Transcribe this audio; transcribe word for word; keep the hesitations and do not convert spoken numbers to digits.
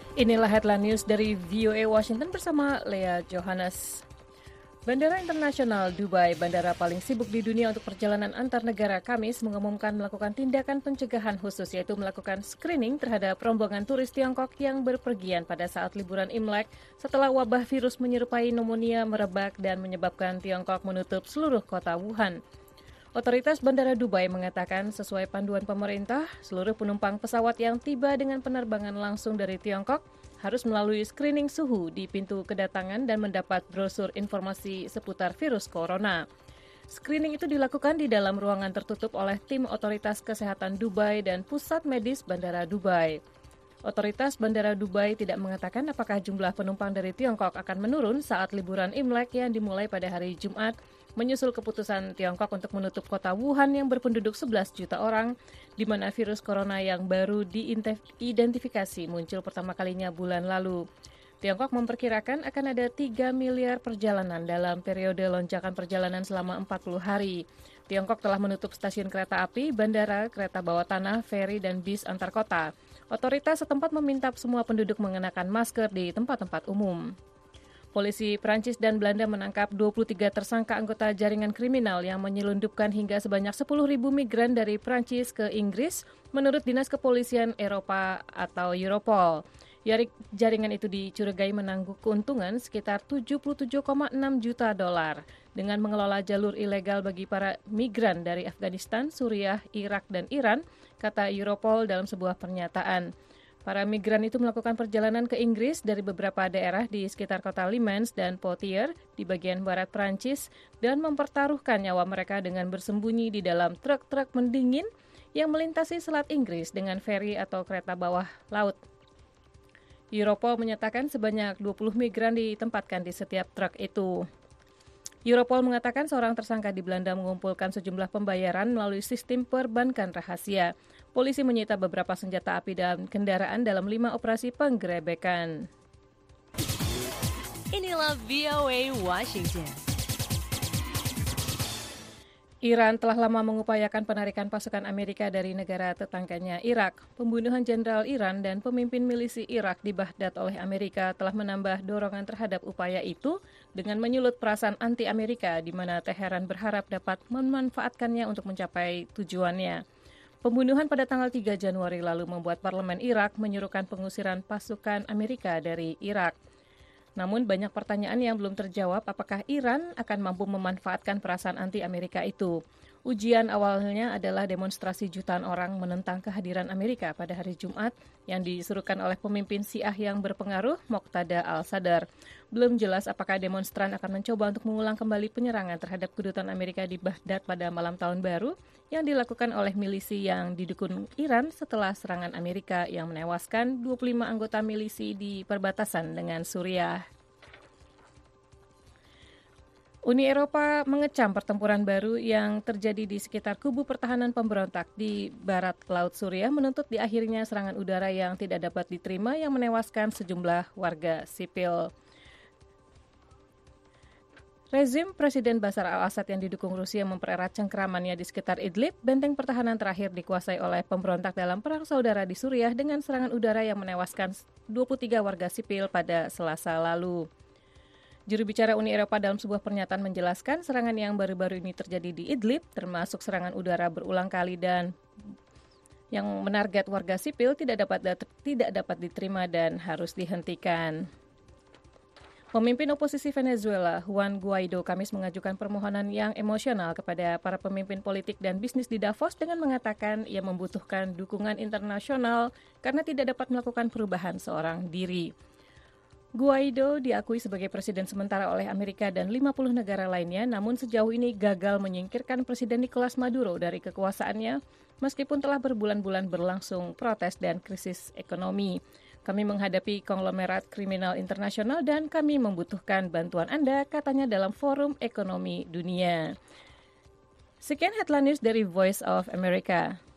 Inilah headline news dari V O A Washington bersama Lea Johannes. Bandara Internasional Dubai, bandara paling sibuk di dunia untuk perjalanan antar negara, Kamis mengumumkan melakukan tindakan pencegahan khusus, yaitu melakukan screening terhadap rombongan turis Tiongkok yang berpergian pada saat liburan Imlek setelah wabah virus menyerupai pneumonia merebak dan menyebabkan Tiongkok menutup seluruh kota Wuhan. Otoritas Bandara Dubai mengatakan sesuai panduan pemerintah, seluruh penumpang pesawat yang tiba dengan penerbangan langsung dari Tiongkok harus melalui screening suhu di pintu kedatangan dan mendapat brosur informasi seputar virus corona. Screening itu dilakukan di dalam ruangan tertutup oleh tim otoritas kesehatan Dubai dan pusat medis Bandara Dubai. Otoritas Bandara Dubai tidak mengatakan apakah jumlah penumpang dari Tiongkok akan menurun saat liburan Imlek yang dimulai pada hari Jumat, menyusul keputusan Tiongkok untuk menutup kota Wuhan yang berpenduduk sebelas juta orang, di mana virus corona yang baru diidentifikasi muncul pertama kalinya bulan lalu. Tiongkok memperkirakan akan ada tiga miliar perjalanan dalam periode lonjakan perjalanan selama empat puluh hari. Tiongkok telah menutup stasiun kereta api, bandara, kereta bawah tanah, feri, dan bis antar kota. Otoritas setempat meminta semua penduduk mengenakan masker di tempat-tempat umum. Polisi Prancis dan Belanda menangkap dua puluh tiga tersangka anggota jaringan kriminal yang menyelundupkan hingga sebanyak sepuluh ribu migran dari Prancis ke Inggris, menurut Dinas Kepolisian Eropa atau Europol. Jaringan itu dicurigai menangguk keuntungan sekitar tujuh puluh tujuh koma enam juta dolar dengan mengelola jalur ilegal bagi para migran dari Afghanistan, Suriah, Irak, dan Iran, kata Europol dalam sebuah pernyataan. Para migran itu melakukan perjalanan ke Inggris dari beberapa daerah di sekitar kota Le Mans dan Poitiers di bagian barat Prancis dan mempertaruhkan nyawa mereka dengan bersembunyi di dalam truk-truk mendingin yang melintasi Selat Inggris dengan feri atau kereta bawah laut. Europol menyatakan sebanyak dua puluh migran ditempatkan di setiap truk itu. Europol mengatakan seorang tersangka di Belanda mengumpulkan sejumlah pembayaran melalui sistem perbankan rahasia. Polisi menyita beberapa senjata api dan kendaraan dalam lima operasi penggerebekan. Inilah V O A Washington. Iran telah lama mengupayakan penarikan pasukan Amerika dari negara tetangganya Irak. Pembunuhan Jenderal Iran dan pemimpin milisi Irak di Baghdad oleh Amerika telah menambah dorongan terhadap upaya itu dengan menyulut perasaan anti-Amerika di mana Teheran berharap dapat memanfaatkannya untuk mencapai tujuannya. Pembunuhan pada tanggal tiga Januari lalu membuat parlemen Irak menyuruhkan pengusiran pasukan Amerika dari Irak. Namun banyak pertanyaan yang belum terjawab apakah Iran akan mampu memanfaatkan perasaan anti-Amerika itu. Ujian awalnya adalah demonstrasi jutaan orang menentang kehadiran Amerika pada hari Jumat yang disuruhkan oleh pemimpin Syiah yang berpengaruh, Moqtada al-Sadr. Belum jelas apakah demonstran akan mencoba untuk mengulang kembali penyerangan terhadap kedutaan Amerika di Baghdad pada malam tahun baru yang dilakukan oleh milisi yang didukung Iran setelah serangan Amerika yang menewaskan dua puluh lima anggota milisi di perbatasan dengan Suriah. Uni Eropa mengecam pertempuran baru yang terjadi di sekitar kubu pertahanan pemberontak di barat Laut Suriah menuntut diakhirnya serangan udara yang tidak dapat diterima yang menewaskan sejumlah warga sipil. Rezim Presiden Bashar al-Assad yang didukung Rusia mempererat cengkeramannya di sekitar Idlib, benteng pertahanan terakhir dikuasai oleh pemberontak dalam perang saudara di Suriah dengan serangan udara yang menewaskan dua puluh tiga warga sipil pada Selasa lalu. Juru bicara Uni Eropa dalam sebuah pernyataan menjelaskan serangan yang baru-baru ini terjadi di Idlib, termasuk serangan udara berulang kali dan yang menarget warga sipil tidak dapat tidak dapat diterima dan harus dihentikan. Pemimpin oposisi Venezuela, Juan Guaido, Kamis mengajukan permohonan yang emosional kepada para pemimpin politik dan bisnis di Davos dengan mengatakan ia membutuhkan dukungan internasional karena tidak dapat melakukan perubahan seorang diri. Guaido diakui sebagai presiden sementara oleh Amerika dan lima puluh negara lainnya, namun sejauh ini gagal menyingkirkan Presiden Nicolas Maduro dari kekuasaannya, meskipun telah berbulan-bulan berlangsung protes dan krisis ekonomi. Kami menghadapi konglomerat kriminal internasional dan kami membutuhkan bantuan Anda, katanya dalam Forum Ekonomi Dunia. Sekian headline news dari Voice of America.